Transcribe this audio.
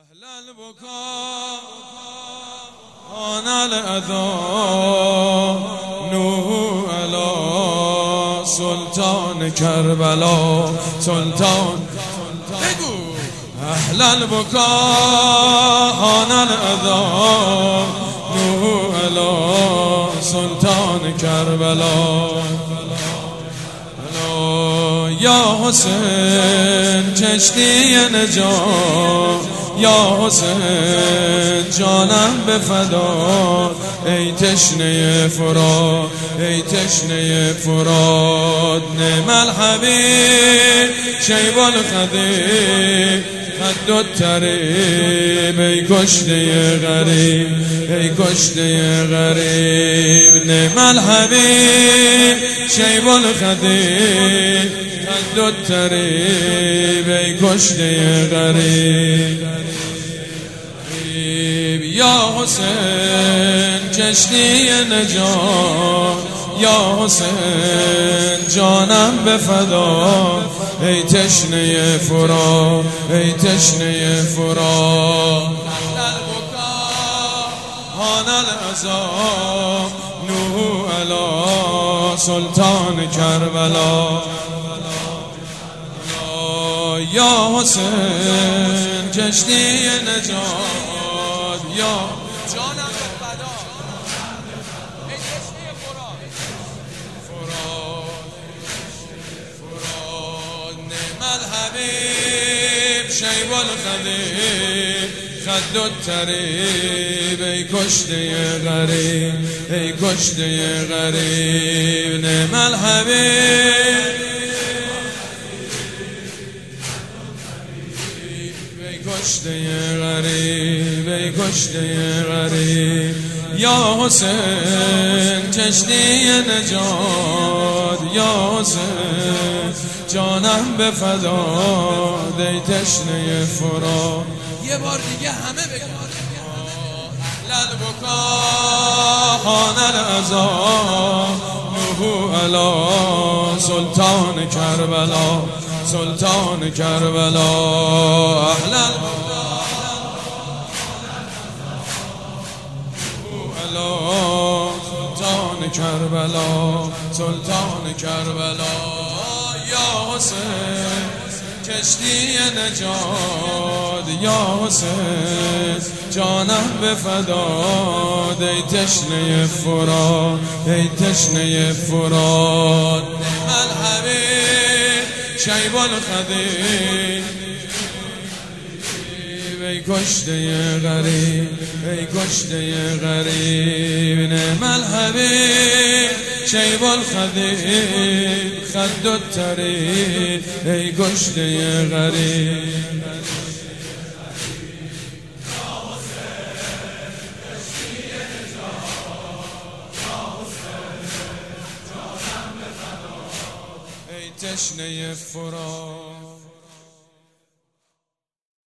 أهل البكاء أنا الأذى نوح على سلطان كربلاء سلطان أهل البكاء أنا الأذى نوح على سلطان كربلاء یا حسین کشتی نجات یا حسین جانم به فدا ای تشنه فرات ای تشنه فرات نعم الحبیب شیب الخدیب خد الطریب ای کشته غریب ای کشته غریب نعم الحبیب شیب الخدیب خد الطریب ای کشته غریب یا حسین کشتی نجات یا حسین جانم به فدا ای تشنه فرات ای تشنه فرات هان العذاب نوح علی سلطان کربلا یا حسین کشتی نجات یا جانم به فدا ای تشنه فرات نعم الحبیب شیب الخدیب خد الطریب ای کشته غریب ای کشته غریب نعم الحبیب ای کشته غریب ای کشته غریب یا حسین کشتی نجات یا حسین جانم به فدا ای تشنه فرات یه بار دیگه همه بگن اهل البکا خان العذاب نوح علی سلطان کربلا سلطان کربلا اهل البکا نوح علی سلطان کربلا سلطان کربلا یا حسین کشتی نجات یا حسین جانم به فدا ای تشنه فرات ای تشنه فرات نعم الحبیب شیب الخدیب ای کشته غریب ای کشته غریب نعم الحبیب شیب الخدیب خد الطریب ای کشته غریب ای تشنه فرات